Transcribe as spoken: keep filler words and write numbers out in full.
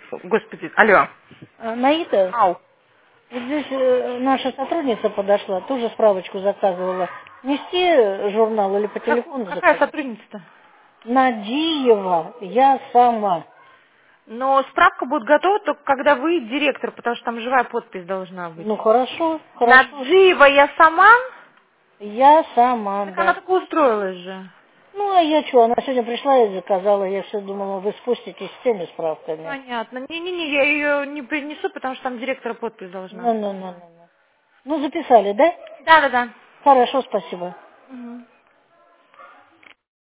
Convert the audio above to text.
Господи, алло. А, Наида, Ау. вот здесь э, наша сотрудница подошла, тоже справочку заказывала. Нести журнал или по Как- телефону какая заказать? сотрудница-то? Надиева, я сама. Но справка будет готова только когда вы директор, потому что там живая подпись должна быть. Ну хорошо, хорошо. Наджиева я сама? Я сама, Так она да. только устроилась же. Ну а я что, она сегодня пришла и заказала, я все думала, вы спуститесь с теми справками. Понятно. Не-не-не, я ее не принесу, потому что там директора подпись должна. Ну, ну, ну, ну. Ну, Ну, записали, да? Да-да-да. Хорошо, спасибо. Мгм.